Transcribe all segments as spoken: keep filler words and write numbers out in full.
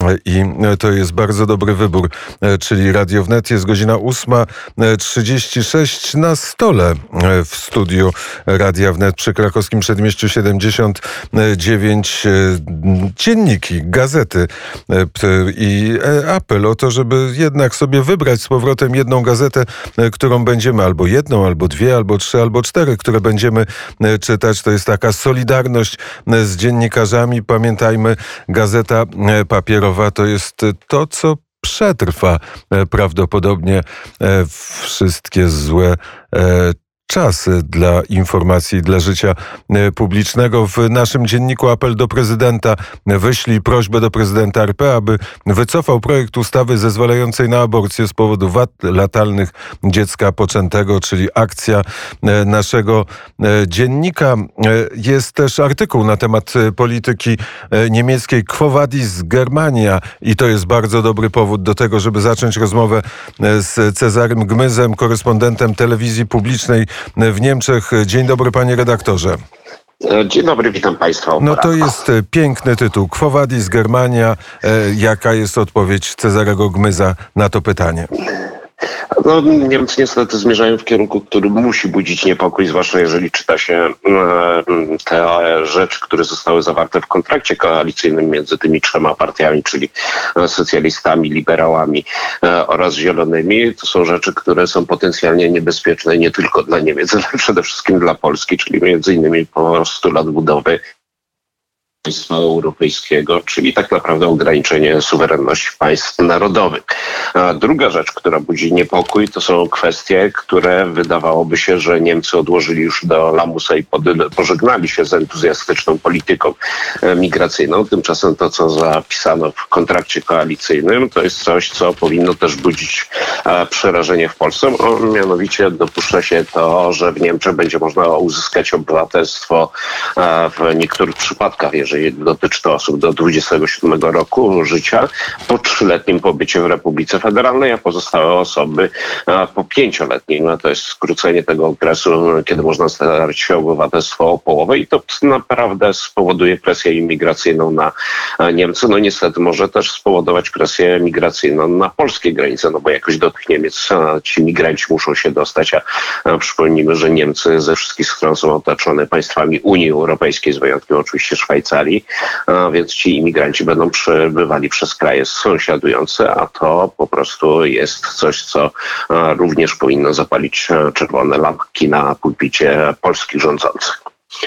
i to jest bardzo dobry wybór, czyli Radio Wnet. Jest godzina ósma trzydzieści sześć. Na stole w studiu Radia Wnet przy Krakowskim Przedmieściu siedemdziesiąt dziewięć dzienniki, gazety i apel o to, żeby jednak sobie wybrać z powrotem jedną gazetę, którą będziemy, albo jedną, albo dwie, albo trzy, albo cztery, które będziemy czytać. To jest taka solidarność z dziennikarzami. Pamiętajmy, gazeta papierowa to jest to, co przetrwa prawdopodobnie wszystkie złe czasy dla informacji, dla życia publicznego. W naszym dzienniku apel do prezydenta. Wyślij prośbę do prezydenta R P, aby wycofał projekt ustawy zezwalającej na aborcję z powodu wad latalnych dziecka poczętego, czyli akcja naszego dziennika. Jest też artykuł na temat polityki niemieckiej Quo Vadis Germania i to jest bardzo dobry powód do tego, żeby zacząć rozmowę z Cezarym Gmyzem, korespondentem telewizji publicznej w Niemczech. Dzień dobry, panie redaktorze. Dzień dobry, witam państwa. No to jest piękny tytuł. Quo Vadis Germania. Jaka jest odpowiedź Cezarego Gmyza na to pytanie? No, Niemcy niestety zmierzają w kierunku, który musi budzić niepokój, zwłaszcza jeżeli czyta się te rzeczy, które zostały zawarte w kontrakcie koalicyjnym między tymi trzema partiami, czyli socjalistami, liberałami oraz zielonymi. To są rzeczy, które są potencjalnie niebezpieczne nie tylko dla Niemiec, ale przede wszystkim dla Polski, czyli między innymi postulat budowy państwa europejskiego, czyli tak naprawdę ograniczenie suwerenności państw narodowych. A druga rzecz, która budzi niepokój, to są kwestie, które wydawałoby się, że Niemcy odłożyli już do lamusa i pożegnali się z entuzjastyczną polityką migracyjną. Tymczasem to, co zapisano w kontrakcie koalicyjnym, to jest coś, co powinno też budzić przerażenie w Polsce. O, mianowicie dopuszcza się to, że w Niemczech będzie można uzyskać obywatelstwo w niektórych przypadkach, jeżeli dotyczy to osób do dwudziestego siódmego roku życia, po trzyletnim pobycie w Republice Federalnej, a pozostałe osoby po pięcioletnim. No to jest skrócenie tego okresu, kiedy można starać się o obywatelstwo o połowę i to naprawdę spowoduje presję imigracyjną na Niemcy. No niestety może też spowodować presję migracyjną na polskie granice, no bo jakoś do tych Niemiec ci migranci muszą się dostać, a przypomnijmy, że Niemcy ze wszystkich stron są otoczone państwami Unii Europejskiej, z wyjątkiem oczywiście Szwajcarii, a więc ci imigranci będą przebywali przez kraje sąsiadujące, a to po prostu jest coś, co również powinno zapalić czerwone lampki na pulpicie polskich rządzących.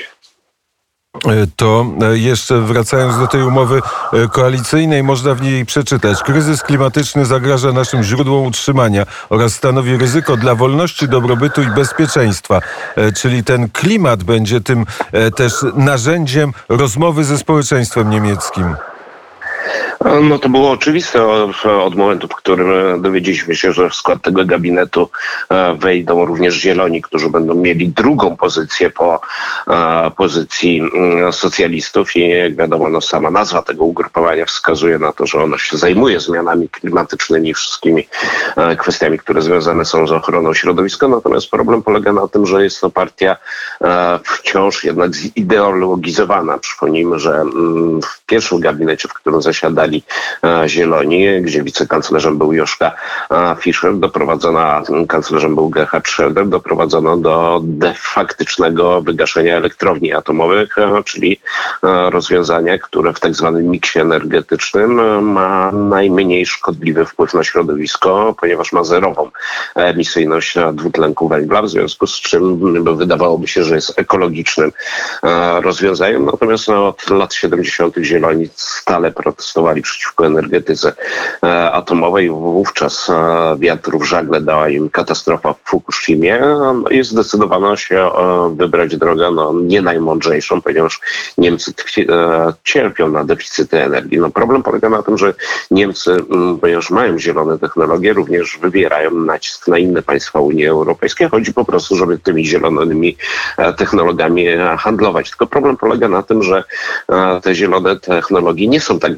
To jeszcze wracając do tej umowy koalicyjnej, można w niej przeczytać: kryzys klimatyczny zagraża naszym źródłom utrzymania oraz stanowi ryzyko dla wolności, dobrobytu i bezpieczeństwa. Czyli ten klimat będzie tym też narzędziem rozmowy ze społeczeństwem niemieckim. No to było oczywiste od momentu, w którym dowiedzieliśmy się, że w skład tego gabinetu wejdą również zieloni, którzy będą mieli drugą pozycję po pozycji socjalistów i jak wiadomo, no sama nazwa tego ugrupowania wskazuje na to, że ono się zajmuje zmianami klimatycznymi, wszystkimi kwestiami, które związane są z ochroną środowiska. Natomiast problem polega na tym, że jest to partia wciąż jednak zideologizowana. Przypomnijmy, że w pierwszym gabinecie, w którym zasiadali Zieloni, gdzie wicekanclerzem był Joszka Fischer, doprowadzono, a kanclerzem był Gerhard Schröder, doprowadzono do de faktycznego wygaszenia elektrowni atomowych, czyli rozwiązania, które w tak zwanym miksie energetycznym ma najmniej szkodliwy wpływ na środowisko, ponieważ ma zerową emisyjność dwutlenku węgla, w związku z czym wydawałoby się, że jest ekologicznym rozwiązaniem. Natomiast no, od lat siedemdziesiątych Zieloni stale protestowali przeciwko energetyce atomowej. Wówczas wiatr w żagle dała im katastrofa w Fukushimie i zdecydowano się wybrać drogę no, nie najmądrzejszą, ponieważ Niemcy cierpią na deficyty energii. No, problem polega na tym, że Niemcy, ponieważ mają zielone technologie, również wywierają nacisk na inne państwa Unii Europejskiej. Chodzi po prostu, żeby tymi zielonymi technologiami handlować. Tylko problem polega na tym, że te zielone technologie nie są tak wydajne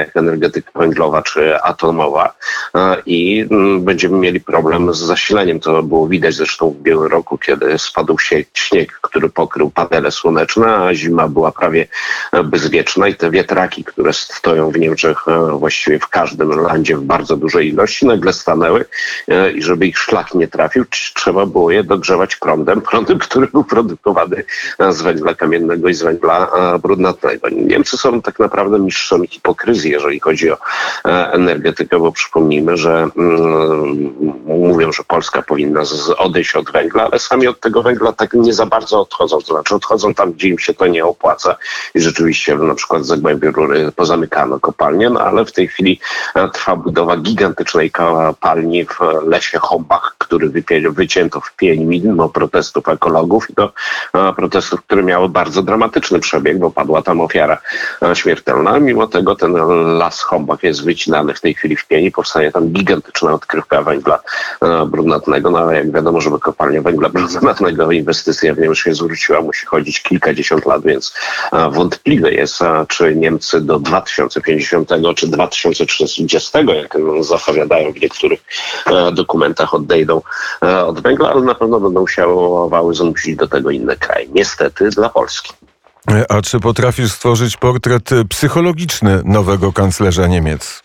jak energetyka węglowa czy atomowa i będziemy mieli problem z zasileniem. To było widać zresztą w ubiegłym roku, kiedy spadł się śnieg, który pokrył panele słoneczne, a zima była prawie bezwieczna i te wiatraki, które stoją w Niemczech właściwie w każdym landzie w bardzo dużej ilości, nagle stanęły i żeby ich szlak nie trafił, trzeba było je dogrzewać prądem, prądem, który był produkowany z węgla kamiennego i z węgla brunatnego. Niemcy są tak naprawdę mistrzami hipokryzji, jeżeli chodzi o energetykę, bo przypomnijmy, że mm, mówią, że Polska powinna z, odejść od węgla, ale sami od tego węgla tak nie za bardzo odchodzą. To znaczy odchodzą tam, gdzie im się to nie opłaca i rzeczywiście na przykład w Zagłębiu Rury pozamykano kopalnie, no ale w tej chwili trwa budowa gigantycznej kopalni w lesie Hombach, który wycięto w pień mimo protestów ekologów i to protestów, które miały bardzo dramatyczny przebieg, bo padła tam ofiara śmiertelna. Mimo tego ten las Hombach jest wycinany w tej chwili w pień i powstaje tam gigantyczna odkrywka węgla brunatnego, no ale jak wiadomo, żeby kopalnia węgla brunatnego, inwestycja w nią się zwróciła, musi chodzić kilkadziesiąt lat, więc wątpliwe jest, czy Niemcy do dwa tysiące pięćdziesiątego czy dwa tysiące trzydziestego, jak zapowiadają w niektórych dokumentach, odejdą od węgla, ale na pewno będą usiłowały zmusić do tego inne kraje. Niestety dla Polski. A czy potrafisz stworzyć portret psychologiczny nowego kanclerza Niemiec?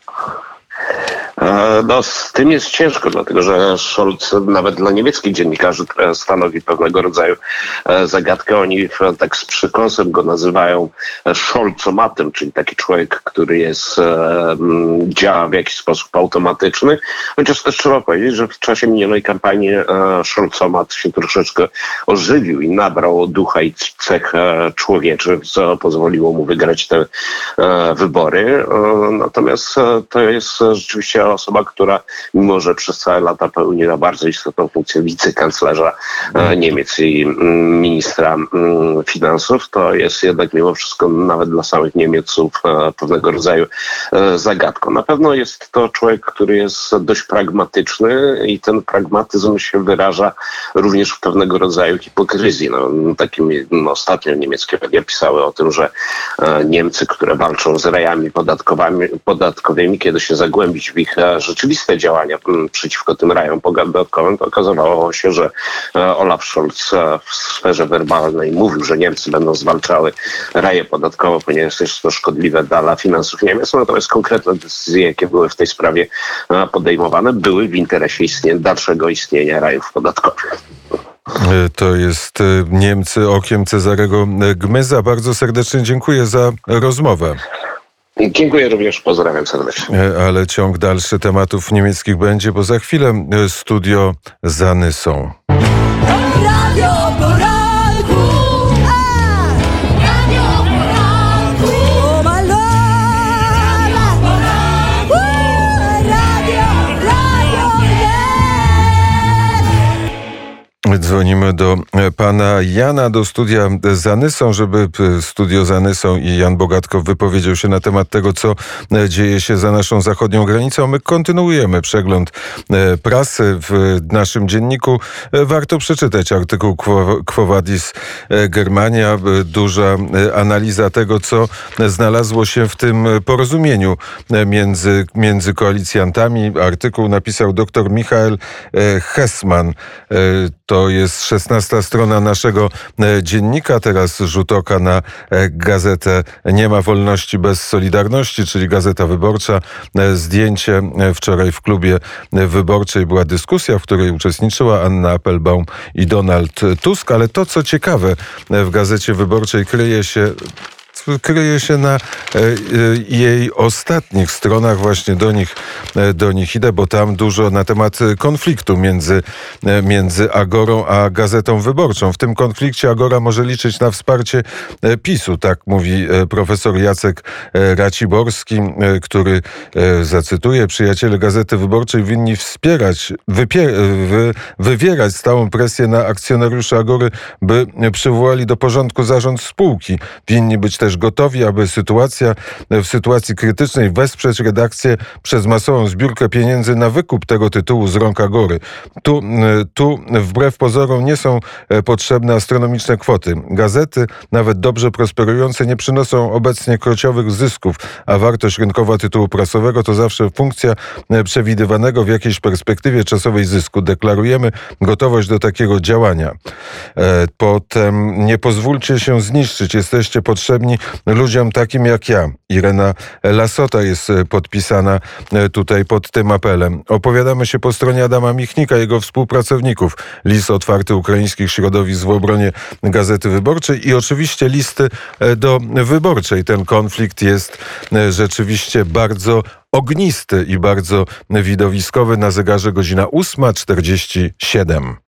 No, z tym jest ciężko, dlatego że Scholz nawet dla niemieckich dziennikarzy stanowi pewnego rodzaju zagadkę. Oni tak z przykąsem go nazywają Scholzomatem, czyli taki człowiek, który jest, działa w jakiś sposób automatyczny. Chociaż też trzeba powiedzieć, że w czasie minionej kampanii Scholzomat się troszeczkę ożywił i nabrał ducha i cech człowieczych, co pozwoliło mu wygrać te wybory. Natomiast to jest rzeczywiście osoba, która mimo, że przez całe lata pełniła bardzo istotną funkcję wicekanclerza Niemiec i ministra finansów, to jest jednak mimo wszystko nawet dla samych Niemców pewnego rodzaju zagadką. Na pewno jest to człowiek, który jest dość pragmatyczny i ten pragmatyzm się wyraża również w pewnego rodzaju hipokryzji. No, takim no, ostatnio niemieckie media pisały o tym, że Niemcy, które walczą z rajami podatkowymi, podatkowymi kiedy się zagłębić w ich rzeczywiste działania przeciwko tym rajom podatkowym, to okazało się, że Olaf Scholz w sferze werbalnej mówił, że Niemcy będą zwalczały raje podatkowe, ponieważ jest to szkodliwe dla finansów Niemiec, natomiast konkretne decyzje, jakie były w tej sprawie podejmowane, były w interesie istnienia, dalszego istnienia rajów podatkowych. To jest Niemcy okiem Cezarego Gmyza. Bardzo serdecznie dziękuję za rozmowę. Dziękuję również, pozdrawiam serdecznie. Ale ciąg dalszy tematów niemieckich będzie, bo za chwilę studio za Nysą. Radio poranku, a! Radio poranku, o malora, poranku, radio, radio jest. Dzwonimy do pana Jana, do studia za Nysą, żeby studio za Nysą i Jan Bogatko wypowiedział się na temat tego, co dzieje się za naszą zachodnią granicą. My kontynuujemy przegląd prasy w naszym dzienniku. Warto przeczytać artykuł Quo Vadis Germania. Duża analiza tego, co znalazło się w tym porozumieniu między, między koalicjantami. Artykuł napisał dr Michael Hessmann. To jest szesnasta strona naszego dziennika. Teraz rzut oka na gazetę Nie ma wolności bez Solidarności, czyli Gazeta Wyborcza. Zdjęcie. Wczoraj w klubie wyborczej była dyskusja, w której uczestniczyła Anna Appelbaum i Donald Tusk, ale to, co ciekawe, w Gazecie Wyborczej kryje się kryje się na jej ostatnich stronach. Właśnie do nich, do nich idę, bo tam dużo na temat konfliktu między, między Agorą a Gazetą Wyborczą. W tym konflikcie Agora może liczyć na wsparcie PiSu, tak mówi profesor Jacek Raciborski, który, zacytuję, przyjaciele Gazety Wyborczej winni wspierać, wypier- wy- wywierać stałą presję na akcjonariuszy Agory, by przywołali do porządku zarząd spółki. Winni być też gotowi, aby sytuacja w sytuacji krytycznej wesprzeć redakcję przez masową zbiórkę pieniędzy na wykup tego tytułu z rąk Agory. Tu, tu wbrew pozorom nie są potrzebne astronomiczne kwoty. Gazety, nawet dobrze prosperujące, nie przynoszą obecnie krociowych zysków, a wartość rynkowa tytułu prasowego to zawsze funkcja przewidywanego w jakiejś perspektywie czasowej zysku. Deklarujemy gotowość do takiego działania. Potem nie pozwólcie się zniszczyć. Jesteście potrzebni ludziom takim jak ja. Irena Lasota jest podpisana tutaj pod tym apelem. Opowiadamy się po stronie Adama Michnika, jego współpracowników. List otwarty ukraińskich środowisk w obronie Gazety Wyborczej i oczywiście listy do Wyborczej. Ten konflikt jest rzeczywiście bardzo ognisty i bardzo widowiskowy. Na zegarze godzina ósma czterdzieści siedem.